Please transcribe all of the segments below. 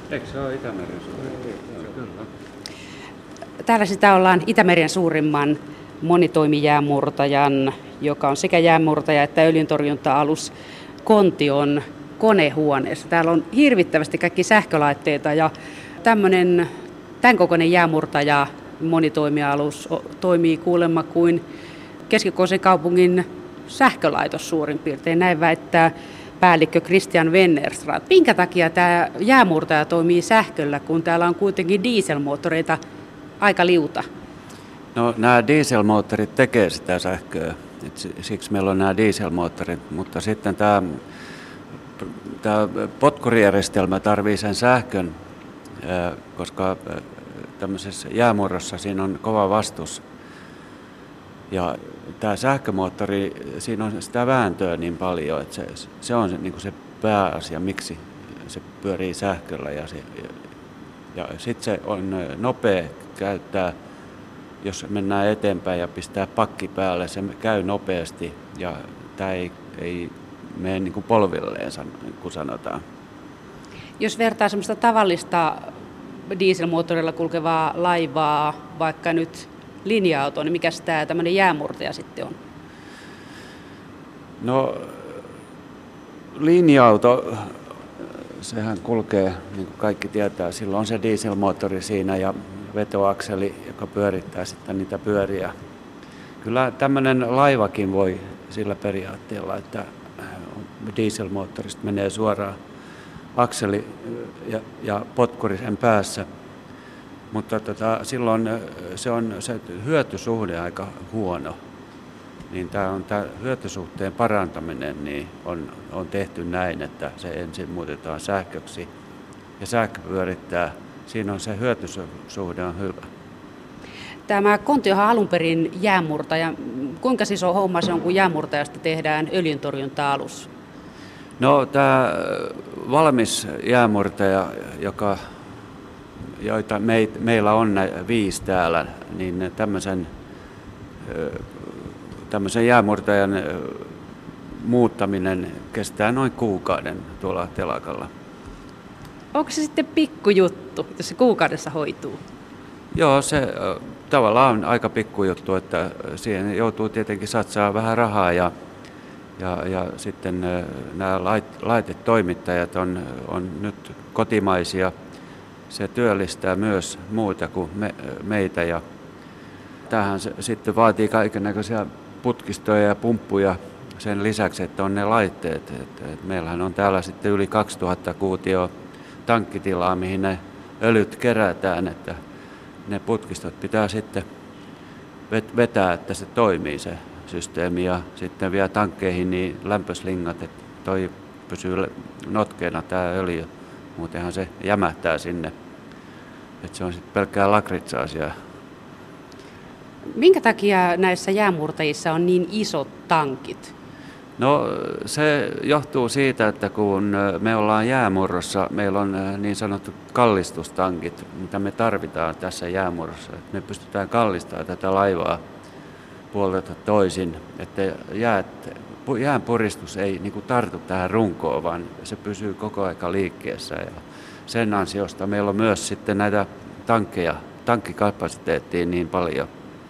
Eikö se ole Itämeren suurin? Kyllä. Täällä sitä ollaan Itämeren suurimman monitoimijäämurtajan, joka on sekä jäämurtaja että öljyntorjunta-alus Kontion konehuoneessa. Täällä on hirvittävästi kaikki sähkölaitteita ja tämän kokoinen jäämurtaja monitoimialus toimii kuulemma kuin keskikokoisen kaupungin sähkölaitos suurin piirtein. Näin väittää päällikkö Christian Wennerstrand. Minkä takia tämä jäämurtaja toimii sähköllä, kun täällä on kuitenkin dieselmoottoreita aika liuta? No, nämä dieselmoottorit tekee sitä sähköä, siksi meillä on nämä dieselmoottorit, mutta sitten tämä potkurijärjestelmä tarvii sen sähkön, koska tämmöisessä jäämurrossa siinä on kova vastus. Ja tämä sähkömoottori, siinä on sitä vääntöä niin paljon, että se on niin kuin se pääasia, miksi se pyörii sähköllä. Ja sitten se on nopea käyttää, jos mennään eteenpäin ja pistää pakki päälle, se käy nopeasti ja tämä ei mene niin kuin polvilleen, kun sanotaan. Jos vertaa semmoista tavallista dieselmoottorilla kulkevaa laivaa, vaikka nyt linja-autoon, niin mikäs tämä tämmöinen jäämurtaja sitten on? No, linja-auto, sehän kulkee, niin kuin kaikki tietää, silloin on se dieselmoottori siinä ja vetoakseli, joka pyörittää sitten niitä pyöriä. Kyllä tämmöinen laivakin voi sillä periaatteella, että dieselmoottorista menee suoraan akseli ja potkuri sen päässä. Mutta silloin se hyötysuhde aika huono. Niin tämä hyötysuhteen parantaminen niin on tehty näin, että se ensin muutetaan sähköksi ja sähkö pyörittää. Siinä on se hyötysuhde on hyvä. Tämä Kontiohan alun perin jäämurtaja. Kuinka iso homma se on, kun jäämurtajasta tehdään öljyntorjunta-alus? No, tämä valmis jäämurtaja, joita meillä on 5 täällä, niin tämmöisen jäämurtajan muuttaminen kestää noin kuukauden tuolla telakalla. Onko se sitten pikkujuttu, jos se kuukaudessa hoituu? Joo, se tavallaan on aika pikkujuttu, että siihen joutuu tietenkin satsaa vähän rahaa ja sitten nämä laitetoimittajat on nyt kotimaisia. Se työllistää myös muuta kuin meitä ja tämähän sitten vaatii kaikennäköisiä putkistoja ja pumppuja sen lisäksi, että on ne laitteet. Meillähän on täällä sitten yli 2000 kuutio tankkitilaa, mihin ne öljyt kerätään, että ne putkistot pitää sitten vetää, että se toimii se systeemi ja sitten vielä tankkeihin niin lämpöslingat, että toi pysyy notkeena tämä öljy, muutenhan se jämähtää sinne, että se on sitten pelkkää lakritsa-asiaa. Minkä takia näissä jäämurtajissa on niin isot tankit? No, se johtuu siitä, että kun me ollaan jäämurrossa, meillä on niin sanottu kallistustankit, mitä me tarvitaan tässä jäämurrossa. Me pystytään kallistamaan tätä laivaa puolelta toisin, että jään puristus ei niin kuin tartu tähän runkoon, vaan se pysyy koko aika liikkeessä. Ja sen ansiosta meillä on myös sitten näitä tankkikapasiteettia niin paljon.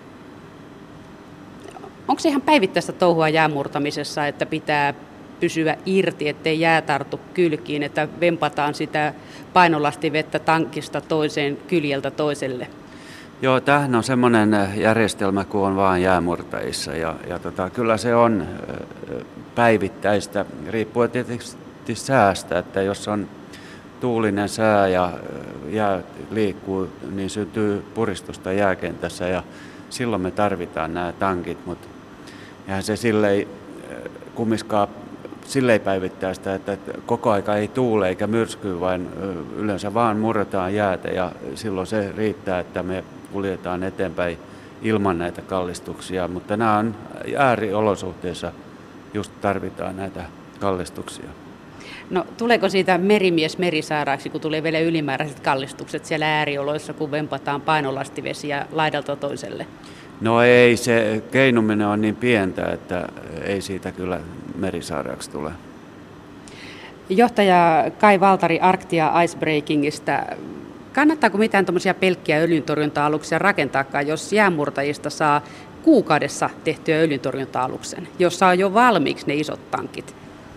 Onko se ihan päivittäistä touhua jäämurtamisessa, että pitää pysyä irti, ettei jää tartu kylkiin, että vempataan sitä painolastivettä tankista toiseen kyljeltä toiselle? Joo, tämähän on semmoinen järjestelmä kuin on vaan jäämurtajissa ja kyllä se on päivittäistä, riippuen tietysti säästä, että jos on tuulinen sää ja jää liikkuu, niin syntyy puristusta jääkentässä ja silloin me tarvitaan nämä tankit, mutta eihän se kumminkaan silleen päivittäistä, että koko aika ei tuule eikä myrskyy, vaan yleensä vaan murretaan jäätä ja silloin se riittää, että me kuljetaan eteenpäin ilman näitä kallistuksia, mutta nämä on ääriolosuhteissa just tarvitaan näitä kallistuksia. No, tuleeko siitä merimies merisairaaksi, kun tulee vielä ylimääräiset kallistukset siellä äärioloissa, kun vempataan painolastivesiä laidalta toiselle? No ei, se keinuminen on niin pientä, että ei siitä kyllä merisairaaksi tule. Johtaja Kai Valtari Arctia Icebreakingista. Kannattaako mitään tuommoisia pelkkiä öljyntorjunta-aluksia rakentaakaan, jos jäänmurtajista saa kuukaudessa tehtyä öljyntorjunta-aluksen, jossa on jo valmiiksi ne isot tankit?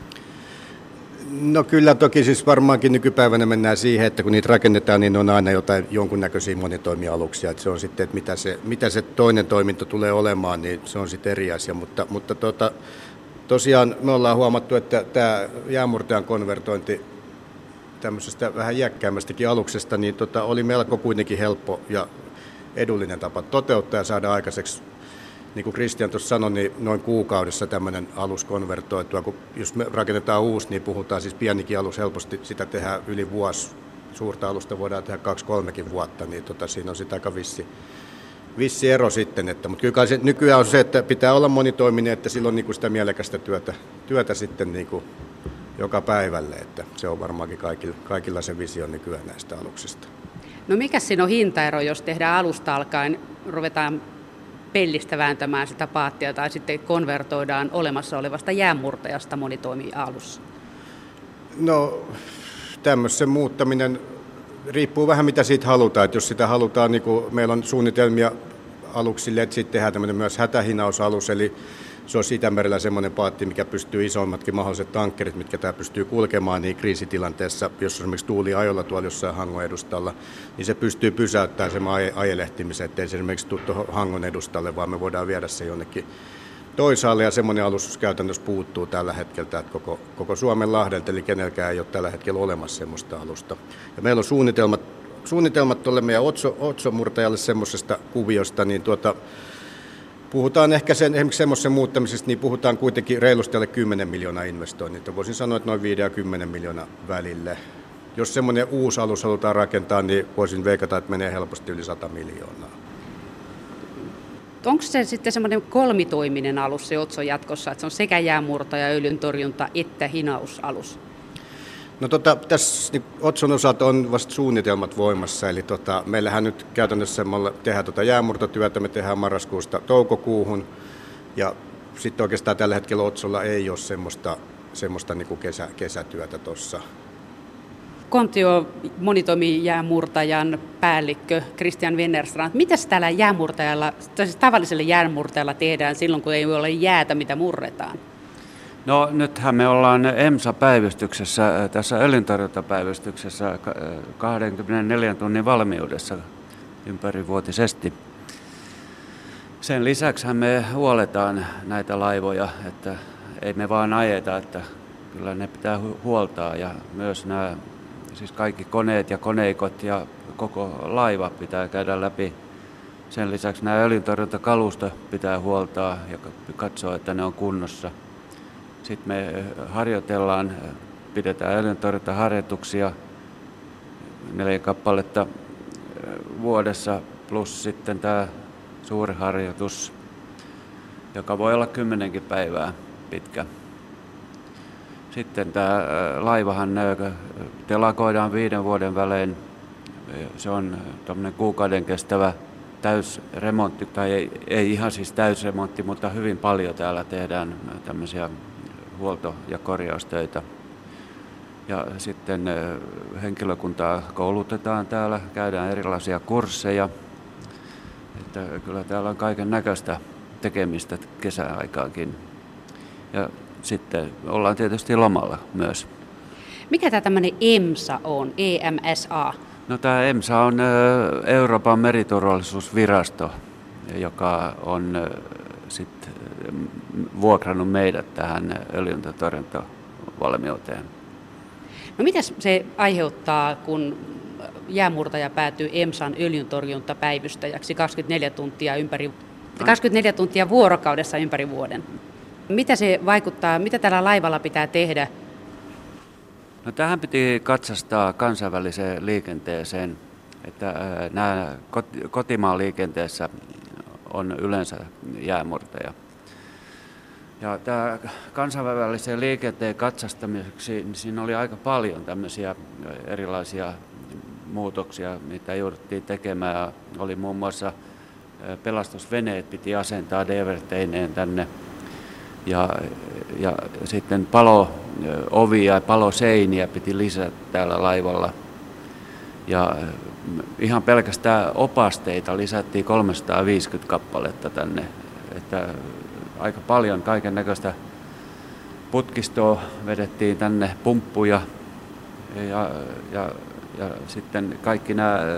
No kyllä toki siis varmaankin nykypäivänä mennään siihen, että kun niitä rakennetaan, niin on aina jotain jonkunnäköisiä monitoimialuksia. Että se on sitten, että mitä se toinen toiminto tulee olemaan, niin se on sitten eri asia. Mutta tosiaan me ollaan huomattu, että tämä jäänmurtajan konvertointi tämmöisestä vähän iäkkäämmästäkin aluksesta niin oli melko kuitenkin helppo ja edullinen tapa toteuttaa ja saada aikaiseksi. Niin kuin Kristian tuossa sanoi, niin noin kuukaudessa tämmöinen alus konvertoitua. Kun jos me rakennetaan uusi, niin puhutaan siis pienikin alus, helposti sitä tehdään yli vuosi. Suurta alusta voidaan tehdä 2-3 vuotta, niin siinä on sitä aika vissi ero sitten. Mutta kyllä se nykyään on se, että pitää olla monitoiminen, että silloin niin kuin sitä mielekästä työtä sitten niin kuin joka päivälle. Että se on varmaankin kaikilla se visio nykyään näistä aluksista. No mikä siinä on hintaero, jos tehdään alusta alkaen, ruvetaan pellistä vääntämään sitä paattia tai sitten konvertoidaan olemassa olevasta jäänmurtajasta monitoimi-alussa? No tämmöisen muuttaminen riippuu vähän mitä siitä halutaan. Että jos sitä halutaan, niin kuin meillä on suunnitelmia aluksille, että sitten tehdään tämmöinen myös hätähinausalus, eli se on Itämerellä semmoinen paatti, mikä pystyy isommatkin mahdolliset tankkerit, mitkä tämä pystyy kulkemaan niin kriisitilanteessa, jos on esimerkiksi tuuli ajolla tuolla jossain Hangon edustalla, niin se pystyy pysäyttämään sen ajelehtimisen, ettei se esimerkiksi tule tuohon Hangon edustalle, vaan me voidaan viedä se jonnekin toisaalle, ja semmoinen alustus käytännössä puuttuu tällä hetkellä, että koko Suomen lahdelta, eli kenelläkään ei ole tällä hetkellä olemassa semmoista alusta. Ja meillä on suunnitelmat tuolle meidän Otso-murtajalle semmoisesta kuviosta, niin puhutaan ehkä esimerkiksi semmoisen muuttamisesta, niin puhutaan kuitenkin reilusti alle 10 miljoonaa investoinnit. Voisin sanoa, että noin 5 ja 10 miljoonaa välille. Jos semmoinen uusi alus halutaan rakentaa, niin voisin veikata, että menee helposti yli 100 miljoonaa. Onko se sitten semmoinen kolmitoiminen alus se Otso jatkossa, että se on sekä jäänmurtaja, öljyntorjunta että hinausalus? No tässä niin Otson osalta on vasta suunnitelmat voimassa, eli meillähän nyt käytännössä tehdään jäänmurtotyötä, me tehdään marraskuusta toukokuuhun, ja sitten oikeastaan tällä hetkellä Otsolla ei ole semmoista niin kuin kesätyötä tuossa. Kontio monitoimijäänmurtajan päällikkö Christian Wennerstrand. Mitäs täällä jäänmurtajalla, siis tavalliselle jäänmurtajalla tehdään silloin, kun ei ole jäätä, mitä murretaan? No nythän me ollaan EMSA-päivystyksessä, tässä öljyntorjuntapäivystyksessä 24 tunnin valmiudessa ympärivuotisesti. Sen lisäksi me huoletaan näitä laivoja, että ei me vaan ajeta, että kyllä ne pitää huoltaa ja myös nämä, siis kaikki koneet ja koneikot ja koko laiva pitää käydä läpi. Sen lisäksi nämä öljyntorjuntakalusto pitää huoltaa ja katsoa, että ne on kunnossa. Sitten me harjoitellaan, pidetään öljyntorjuntaharjoituksia 4 kappaletta vuodessa plus sitten tämä suuri harjoitus, joka voi olla 10 päivää pitkä. Sitten tämä laivahan telakoidaan 5 vuoden välein. Se on tämmöinen kuukauden kestävä täysremontti, tai ei ihan siis täysremontti, mutta hyvin paljon täällä tehdään tämmöisiä huolto- ja korjaustöitä. Ja sitten henkilökuntaa koulutetaan täällä, käydään erilaisia kursseja. Että kyllä täällä on kaiken näköistä tekemistä kesäaikaakin. Ja sitten ollaan tietysti lomalla myös. Mikä tämä tämmöinen EMSA on, EMSA? No tämä EMSA on Euroopan meriturvallisuusvirasto, joka on sitten vuokrannut meidät tähän öljyntorjuntavalmiuteen. No mitäs se aiheuttaa, kun jäänmurtaja päätyy EMSAn öljyntorjuntapäivystäjäksi 24 tuntia vuorokaudessa ympäri vuoden? Mitä se vaikuttaa, mitä tällä laivalla pitää tehdä? No tähän piti katsastaa kansainväliseen liikenteeseen, että nämä kotimaan liikenteessä on yleensä jäänmurtaja. Ja tämä kansainvälisen liikenteen katsastamiseksi, niin siinä oli aika paljon tämmöisiä erilaisia muutoksia, mitä jouduttiin tekemään. Ja oli muun muassa pelastusveneet piti asentaa diverteineen tänne ja sitten palo-ovia ja paloseiniä piti lisätä täällä laivalla. Ja ihan pelkästään opasteita lisättiin 350 kappaletta tänne, että aika paljon kaiken näköistä putkistoa vedettiin tänne, pumppuja ja sitten kaikki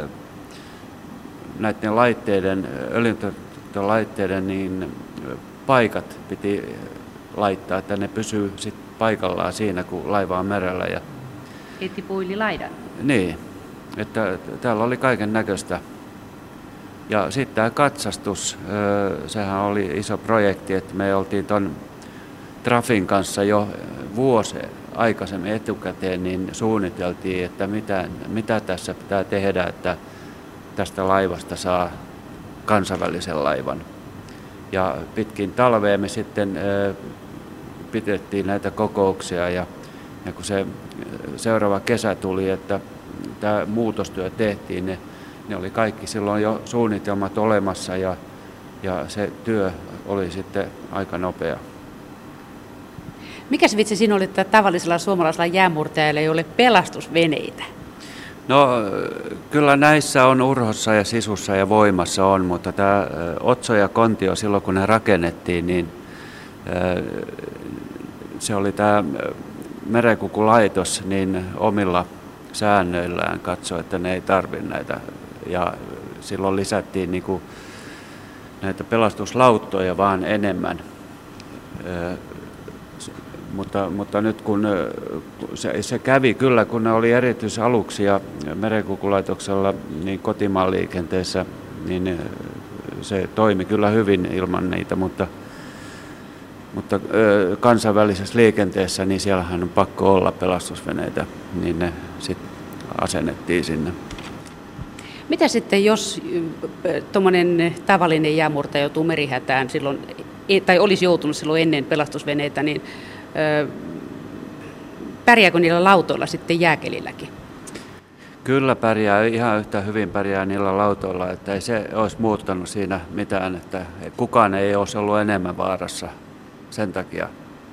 näiden laitteiden, öljyntorjuntalaitteiden niin paikat piti laittaa, että ne pysyy sit paikallaan siinä, kun laiva on merellä. Etti puili laidan. Niin, että täällä oli kaiken näköistä. Ja sitten tämä katsastus, sehän oli iso projekti, että me oltiin ton Trafin kanssa jo vuosi aikaisemmin etukäteen, niin suunniteltiin, että mitä tässä pitää tehdä, että tästä laivasta saa kansainvälisen laivan. Ja pitkin talvea me sitten pidettiin näitä kokouksia ja kun se seuraava kesä tuli, että tämä muutostyö tehtiin, ne oli kaikki silloin jo suunnitelmat olemassa ja se työ oli sitten aika nopea. Mikäs vitsi siinä oli, että tavallisella suomalaisella jäänmurtajalla ei ole pelastusveneitä? No kyllä näissä on Urhossa ja Sisussa ja Voimassa on, mutta tämä Otso ja Kontio silloin kun ne rakennettiin, niin se oli tämä Merenkulkulaitos niin omilla säännöillään katsoi, että ne ei tarvitse näitä. Ja silloin lisättiin niin kuin näitä pelastuslauttoja vaan enemmän. Mutta nyt kun se kävi kyllä, kun ne oli erityisaluksia Merenkulkulaitoksella niin kotimaan liikenteessä, niin se toimi kyllä hyvin ilman niitä, mutta kansainvälisessä liikenteessä, niin siellähän on pakko olla pelastusveneitä, niin ne sitten asennettiin sinne. Mitä sitten, jos tuommoinen tavallinen jäänmurtaja joutuu merihätään silloin, tai olisi joutunut silloin ennen pelastusveneitä, niin pärjääkö niillä lautoilla sitten jääkelilläkin? Kyllä pärjää, ihan yhtä hyvin pärjää niillä lautoilla, että ei se olisi muuttanut siinä mitään, että kukaan ei olisi ollut enemmän vaarassa sen takia.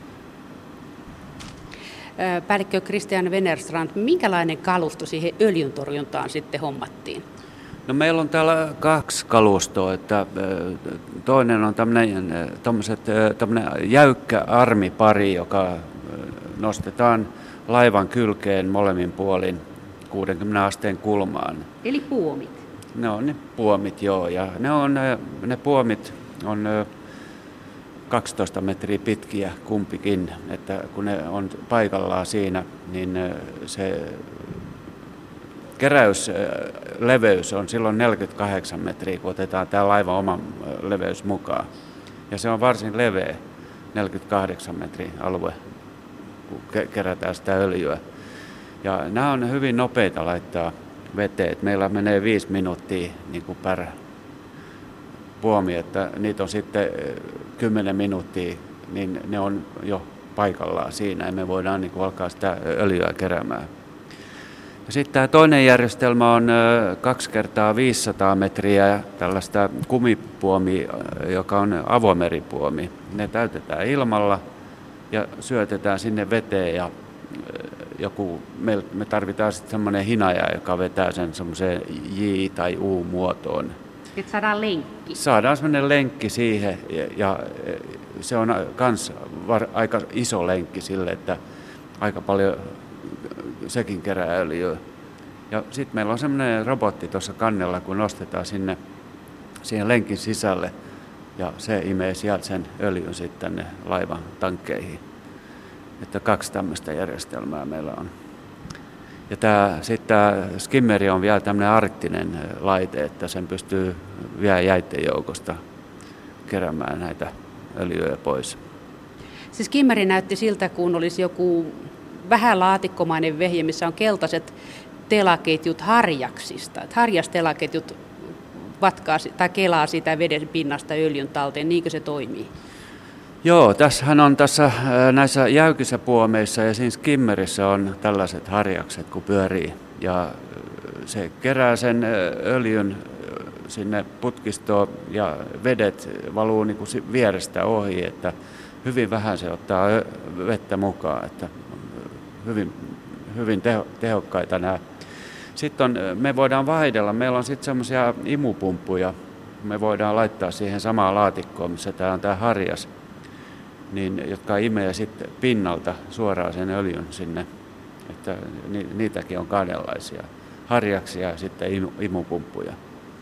Päällikkö Christian Wennerstrand, minkälainen kalusto siihen öljyntorjuntaan sitten hommattiin? No meillä on täällä 2 kalustoa, että toinen on tämmöinen jäykkä armipari, joka nostetaan laivan kylkeen molemmin puolin 60 asteen kulmaan. Eli puomit? Ne on ne puomit, joo, ja ne puomit on 12 metriä pitkiä kumpikin, että kun ne on paikallaan siinä, niin se keräysleveys on silloin 48 metriä, kun otetaan tämä laivan oman leveys mukaan. Ja se on varsin leveä, 48 metrin alue, kun kerätään sitä öljyä. Ja nämä on hyvin nopeita laittaa veteen. Meillä menee 5 minuuttia niin kuin per puomi, että niitä on sitten 10 minuuttia, niin ne on jo paikallaan siinä ja me voidaan niin kuin alkaa sitä öljyä keräämään. Ja sitten tämä toinen järjestelmä on 2 kertaa 500 metriä tällaista kumipuomia, joka on avomeripuomi. Ne täytetään ilmalla ja syötetään sinne veteen ja me tarvitaan sitten semmoinen hinaja, joka vetää sen semmoiseen J- tai U-muotoon. Että saadaan lenkki. Saadaan semmoinen lenkki siihen ja se on myös aika iso lenkki sille, että aika paljon sekin kerää öljyä. Ja sitten meillä on semmoinen robotti tuossa kannella, kun nostetaan siihen lenkin sisälle ja se imee sieltä sen öljyn sitten tänne laivan tankkeihin. Että 2 tämmöistä järjestelmää meillä on. Ja sitten tämä skimmeri on vielä tämmöinen arktinen laite, että sen pystyy vielä jäitten joukosta keräämään näitä öljyjä pois. Se skimmeri näytti siltä, kun olisi joku vähän laatikkomainen vehje, missä on keltaiset telaketjut harjaksista. Että harjastelaketjut vatkaa tai kelaa sitä veden pinnasta öljyn talteen. Niinkö se toimii? Joo, tässähän on näissä jäykissä puomeissa ja siinä skimmerissä on tällaiset harjakset, kun pyörii. Ja se kerää sen öljyn sinne putkistoon ja vedet valuu niin kuin vierestä ohi, että hyvin vähän se ottaa vettä mukaan, että hyvin tehokkaita nämä. Sitten me voidaan vaihdella, meillä on sitten semmoisia imupumppuja, me voidaan laittaa siihen samaan laatikkoon, missä tämä on tämä harjas, niin, jotka imee sitten pinnalta suoraan sen öljyn sinne, että niitäkin on kahdenlaisia, harjaksia ja sitten imupumppuja.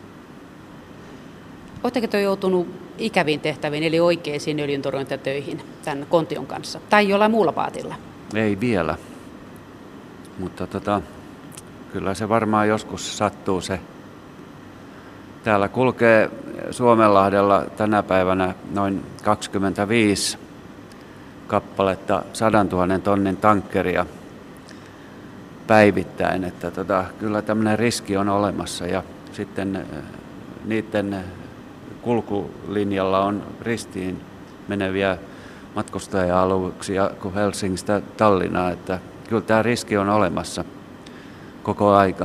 Oletteko te joutunut ikäviin tehtäviin, eli oikeisiin öljyntorjuntatöihin tämän Kontion kanssa, tai jollain muulla paatilla? Ei vielä, mutta kyllä se varmaan joskus sattuu se. Täällä kulkee Suomenlahdella tänä päivänä noin 25 kappaletta 100 000 tonnin tankkeria päivittäin, että kyllä tämmöinen riski on olemassa ja sitten niiden kulkulinjalla on ristiin meneviä matkustaja-aluksia kuin Helsingistä Tallinnaan, että kyllä tämä riski on olemassa koko aika.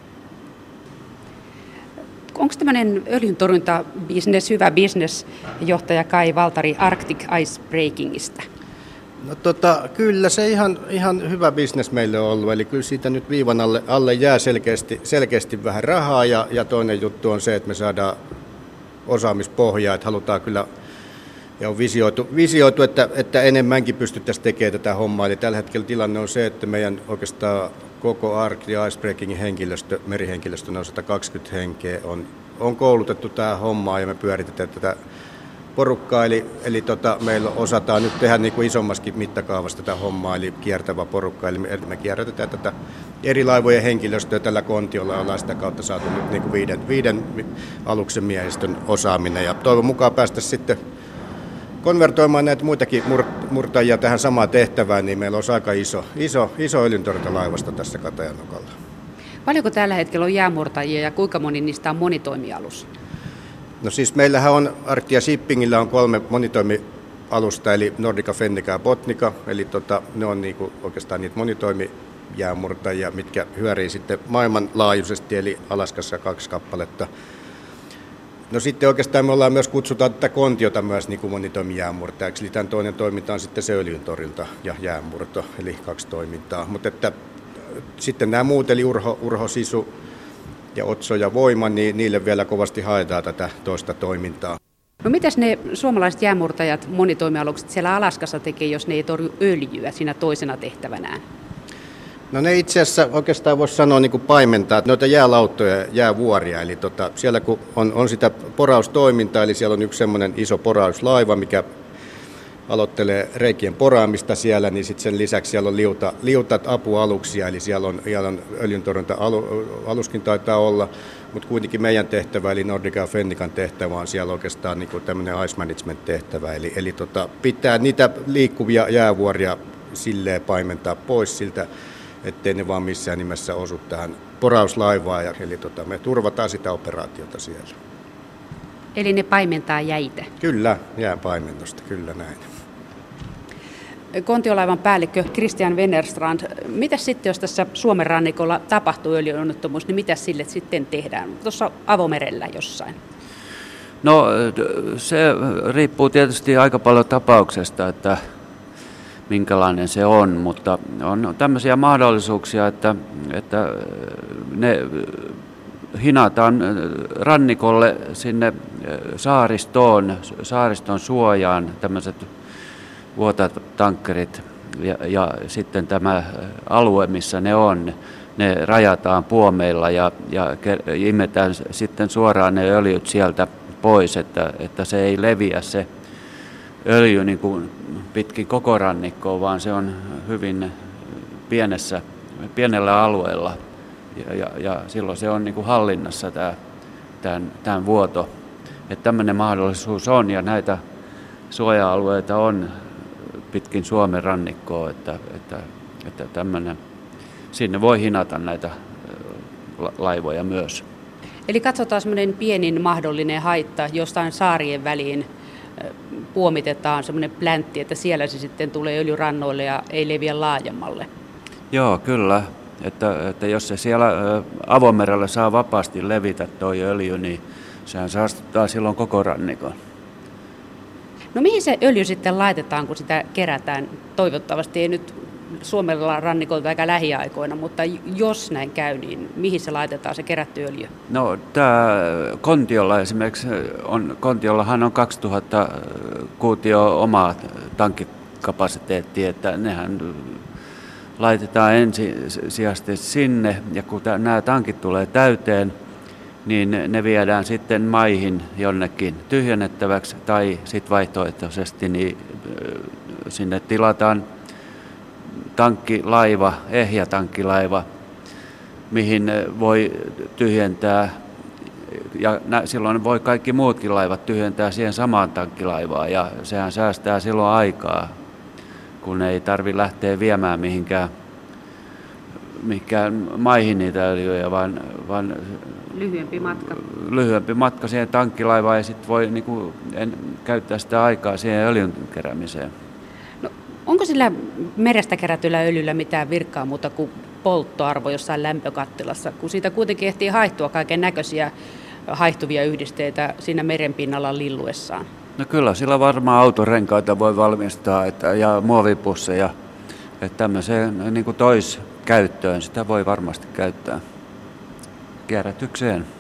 Onko tämmöinen öljyntorjuntabisnes hyvä bisnes, johtaja Kai Valtari Arctic Icebreakingista? No kyllä se ihan hyvä bisnes meille on ollut, eli kyllä siitä nyt viivan alle jää selkeästi vähän rahaa ja toinen juttu on se, että me saadaan osaamispohjaa, että halutaan kyllä ja on visioitu että enemmänkin pystyttäisiin tekemään tätä hommaa, eli tällä hetkellä tilanne on se, että meidän oikeastaan koko Arctic Icebreakingin henkilöstö, merihenkilöstö, noin 120 henkeä on koulutettu tähän hommaan ja me pyöritetään tätä porukkaa, eli meillä osataan nyt tehdä niin kuin isommaskin mittakaavassa tätä hommaa, eli kiertävä porukka, eli me kierrätetään tätä eri laivojen henkilöstöä tällä Kontiolla, ollaan sitä kautta saatu nyt niin kuin viiden aluksen miehistön osaaminen, ja toivon mukaan päästä sitten konvertoimaan näitä muitakin murtajia tähän samaan tehtävään, niin meillä olisi aika iso öljyntorjuntalaivasto tässä Katajanokalla. Paljonko tällä hetkellä on jäämurtajia ja kuinka moni niistä on monitoimialus? No siis meillähän on Arctia Shippingillä on 3 monitoimialusta, eli Nordica, Fennica ja Botnica, eli ne on niinku oikeastaan niitä monitoimijäämurtajia, mitkä hyörii sitten maailmanlaajuisesti, eli Alaskassa 2 kappaletta. No sitten oikeastaan me ollaan myös kutsutaan tätä Kontiota myös niin kuin monitoimijäämurtajaksi, eli tämän toinen toiminta on sitten se öljyntorjunta ja jäämurto, eli 2 toimintaa. Mutta että sitten nämä muut, eli Urho, Sisu ja Otso ja Voima, niin niille vielä kovasti haetaan tätä toista toimintaa. No mitäs ne suomalaiset jäämurtajat, monitoimialukset siellä Alaskassa tekee, jos ne ei torju öljyä siinä toisena tehtävänään? No ne itse asiassa oikeastaan voisi sanoa niin kuin paimentaa noita jäälauttoja ja jäävuoria, eli siellä kun on sitä poraustoimintaa, eli siellä on yksi semmoinen iso porauslaiva, mikä aloittelee reikien poraamista siellä, niin sitten sen lisäksi siellä on liutat apualuksia, eli siellä on öljyntorjunta-aluskin taitaa olla, mutta kuitenkin meidän tehtävä, eli Nordica ja Fennican tehtävä on siellä oikeastaan niin kuin tämmöinen ice management-tehtävä, eli pitää niitä liikkuvia jäävuoria silleen paimentaa pois siltä, ettei ne vaan missään nimessä osu tähän porauslaivaan, eli me turvataan sitä operaatiota siellä. Eli ne paimentaa jäitä? Kyllä, jääpaimennosta, kyllä näin. Kontiolaivan päällikkö Christian Wennerstrand, mitä sitten, jos tässä Suomen rannikolla tapahtuu öljyonnettomuus, niin mitä sille sitten tehdään? Tuossa avomerellä jossain? No se riippuu tietysti aika paljon tapauksesta, että minkälainen se on, mutta on tämmöisiä mahdollisuuksia, että ne hinataan rannikolle sinne saariston suojaan tämmöiset vuotatankkerit ja sitten tämä alue, missä ne rajataan puomeilla ja imetään sitten suoraan ne öljyt sieltä pois, että se ei leviä se öljy niin kuin pitkin koko rannikkoa, vaan se on hyvin pienellä alueella ja silloin se on niin kuin hallinnassa tämän vuoto. Että tämmöinen mahdollisuus on ja näitä suoja-alueita on pitkin Suomen rannikkoa, että sinne voi hinata näitä laivoja myös. Eli katsotaan semmoinen pienin mahdollinen haitta, jostain saarien väliin puomitetaan semmoinen pläntti, että siellä se sitten tulee öljyrannoille ja ei leviä laajemmalle. Joo, kyllä. Että jos se siellä avomerellä saa vapaasti levitä tuo öljy, niin sehän saastuttaa silloin koko rannikon. No mihin se öljy sitten laitetaan, kun sitä kerätään? Toivottavasti ei nyt Suomella rannikolta eikä lähiaikoina, mutta jos näin käy, niin mihin se laitetaan se kerätty öljy? No tämä Kontiolla esimerkiksi, Kontiollahan on 2000 kuutio omaa tankkikapasiteettia, että nehän laitetaan ensisijaisesti sinne, ja kun nämä tankit tulee täyteen, niin ne viedään sitten maihin jonnekin tyhjennettäväksi, tai sitten vaihtoehtoisesti niin sinne tilataan tankkilaiva, ehjä tankkilaiva, mihin voi tyhjentää, ja silloin voi kaikki muutkin laivat tyhjentää siihen samaan tankkilaivaan, ja sehän säästää silloin aikaa, kun ei tarvitse lähteä viemään mihinkään maihin niitä öljyjä, vaan lyhyempi matka siihen tankkilaivaan, ja sitten voi käyttää sitä aikaa siihen öljyn keräämiseen. No, onko sillä merestä kerätyllä öljyllä mitään virkkaa muuta kuin polttoarvo jossain lämpökattilassa, kun siitä kuitenkin ehtii haihtua kaiken näköisiä haihtuvia yhdisteitä siinä merenpinnalla lilluessaan? No kyllä, sillä varmaan autorenkaita voi valmistaa ja muovipusseja, että tämmöiseen toiskäyttöön sitä voi varmasti käyttää kierrätykseen.